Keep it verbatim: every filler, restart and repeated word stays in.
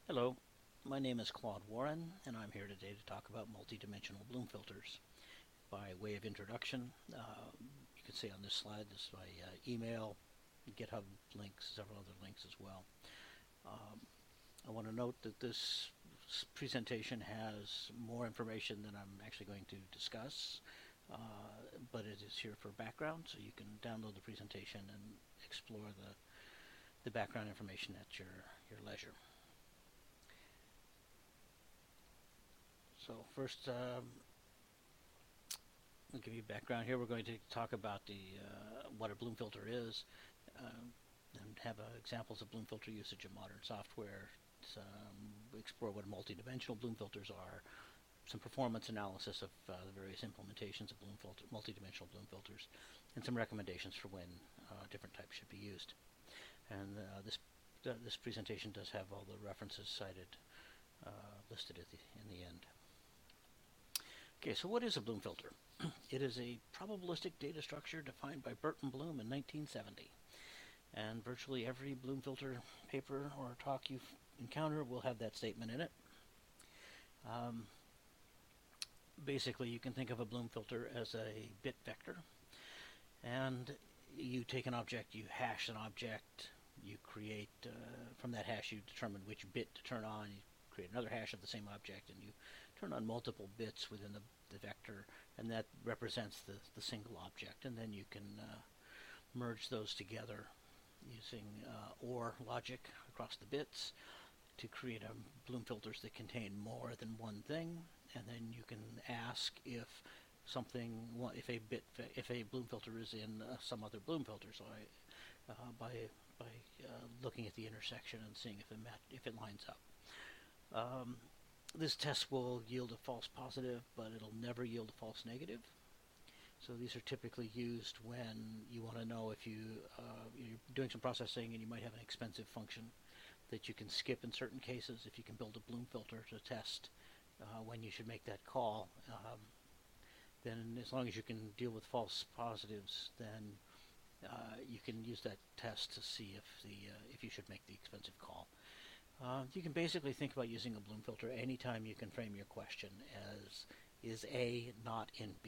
Hello, my name is Claude Warren, and I'm here today to talk about multidimensional bloom filters. By way of introduction, uh, you can see on this slide, this is my uh, email, GitHub links, several other links as well. Um, I want to note that this presentation has more information than I'm actually going to discuss, uh, but it is here for background, so you can download the presentation and explore the, the background information at your, your leisure. So first, um, I'll give you background here. We're going to talk about the uh, what a bloom filter is, uh, and have uh, examples of bloom filter usage in modern software. Um, explore what multidimensional bloom filters are, some performance analysis of uh, the various implementations of bloom filter, multidimensional bloom filters, and some recommendations for when uh, different types should be used. And uh, this uh, this presentation does have all the references cited uh, listed at the, in the end. Okay, so what is a bloom filter? It is a probabilistic data structure defined by Burton Bloom in nineteen seventy. And virtually every bloom filter paper or talk you encounter will have that statement in it. Um, basically, you can think of a bloom filter as a bit vector. And you take an object, you hash an object, you create, uh, from that hash you determine which bit to turn on, you create another hash of the same object, and you turn on multiple bits within the, the vector, and that represents the, the single object. And then you can uh, merge those together using uh, OR logic across the bits to create a bloom filters that contain more than one thing. And then you can ask if something, if a bit, if a bloom filter is in uh, some other bloom filter. So I, uh, by by uh, looking at the intersection and seeing if it mat if it lines up. Um, this test will yield a false positive, but it'll never yield a false negative. So these are typically used when you want to know if you, uh, you're doing some processing and you might have an expensive function that you can skip in certain cases. If you can build a bloom filter to test uh, when you should make that call, um, then as long as you can deal with false positives, then uh, you can use that test to see if the uh, if you should make the expensive call. Uh, you can basically think about using a bloom filter anytime you can frame your question as, is A not in B?